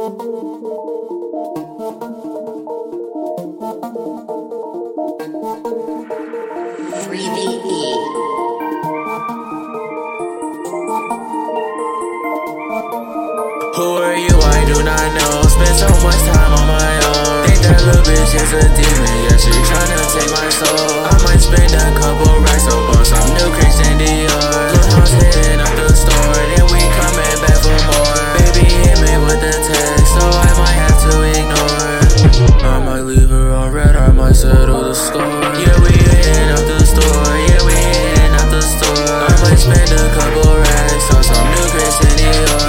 Who are you? I do not know. Spend so much time on my own. Think that little bitch is a demon. Yeah, she tryna take my soul. I might spend a couple racks up on some new Christian Dior. Clubhouse hitting up the store, then we coming back for more. Baby hit me with the text, so I might have to ignore. I might leave her on red, I might settle the score. Yeah, we hitting up the store. Yeah, we hitting up the store. I might spend a couple racks on some new Christian Dior.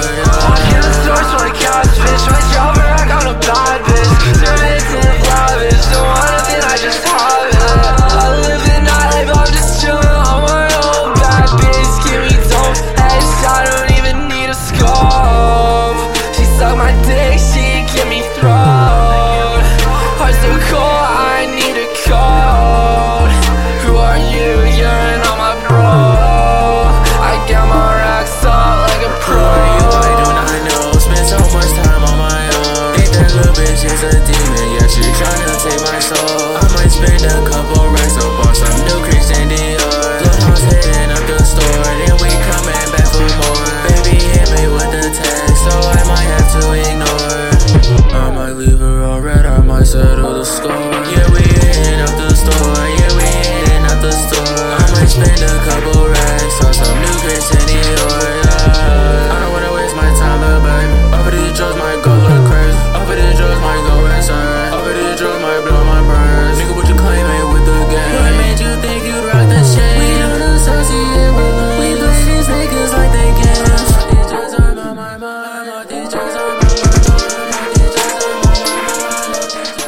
She's a demon, yeah, she tryna take my soul. I might spend a couple racks up on some new Christian Dior. Clubhouse hitting up the store, then we coming back for more. Baby hit me with the text, so I might have to ignore. I might leave her on red, I might settle the score. Yeah, we hitting up the store, yeah, we hitting up the store. I might spend a couple racks on some new Christian Dior. I don't wanna waste my time, little baby. Over these drugs might go a little crazy. Over these drugs might go insane. Over these drugs might blow my brains. Nigga, what you claiming with the game? What made you think you'd rock the shit? We don't associate with them. We play these niggas like they games. These drugs are on my mind. These drugs are on my mind. These drugs are on my mind.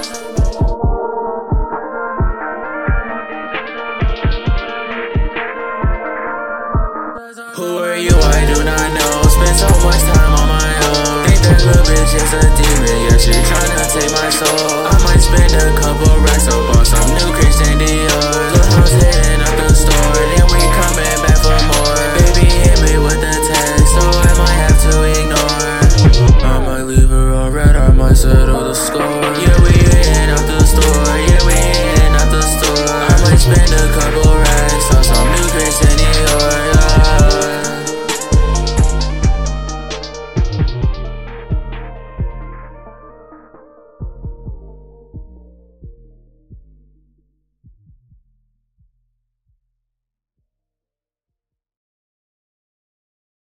Who are you? I do not know. Spend so much time on my own. Think that little bitch is a demon. Yeah, she tryna take my soul. I might spend a couple racks up on some new Christian Dior.